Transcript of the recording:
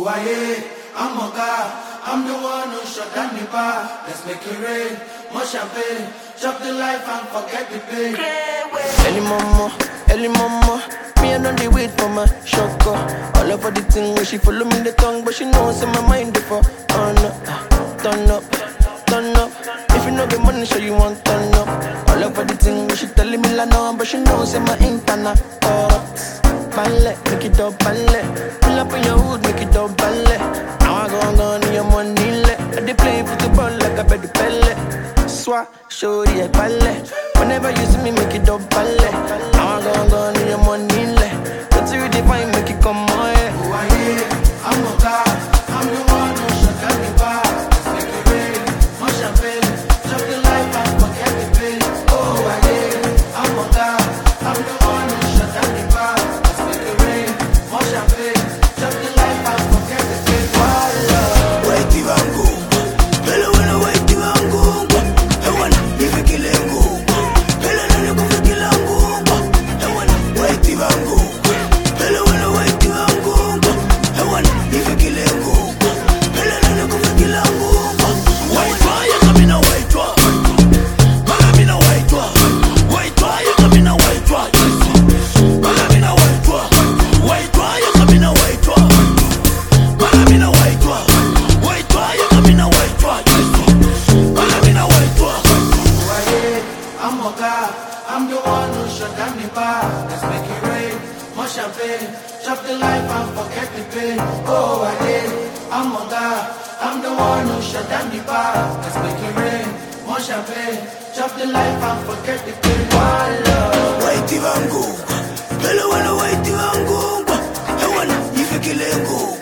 Oh, I'm a god. I'm the one who shut down the bar. Let's make it rain, more champagne. Chop the life and forget the pain. Early mama, me I know they wait for my shocker. All over the thing where she follow me the tongue, but she knows in my mind before. Turn up. If you know the money, so you want turn up. All over the thing where she telling me la no, but she knows in my internet. Ballet, make it up, ballet. Pull up in your hood, make it up, ballet. Now I go on your money, let. They play football like a bed pellet. Swat, show the ballet. Whenever you see me, make it up, ballet. Now I go on your money, let. But you define, make it come on, yeah. Oh, I'm a god. I'm the one who shut down the bar. Let's make it rain, more champagne. Chop the life and forget the pain. Oh, I'm a god. I'm the one who shut down the bar. Let's make it rain, more champagne. Chop the life and forget the pain. Whitey Vangu, hello when I Whitey Vangu. I wanna if you kill him go. Hello when you go for kill him go. I wanna Whitey Vangu, hello when I Whitey Vangu. I wanna if you kill him go. Hello when you go for kill him go. White wire coming a white wire, coming a white wire. White wire coming a white wire, coming a white wire. White wire coming a white wire, coming a white wire. White wire coming a white wire, coming a white wire. I'm a god. I'm the one who shut down the bar. Let's make it rain, more champagne. Chop the life and forget the pain. Oh, I'm a god. I'm the one who shut down the bar. Let's make it rain, more champagne. Chop the life and forget the pain. Whitey Vangu, hello when I Whitey Vangu. I wanna if you kill him go.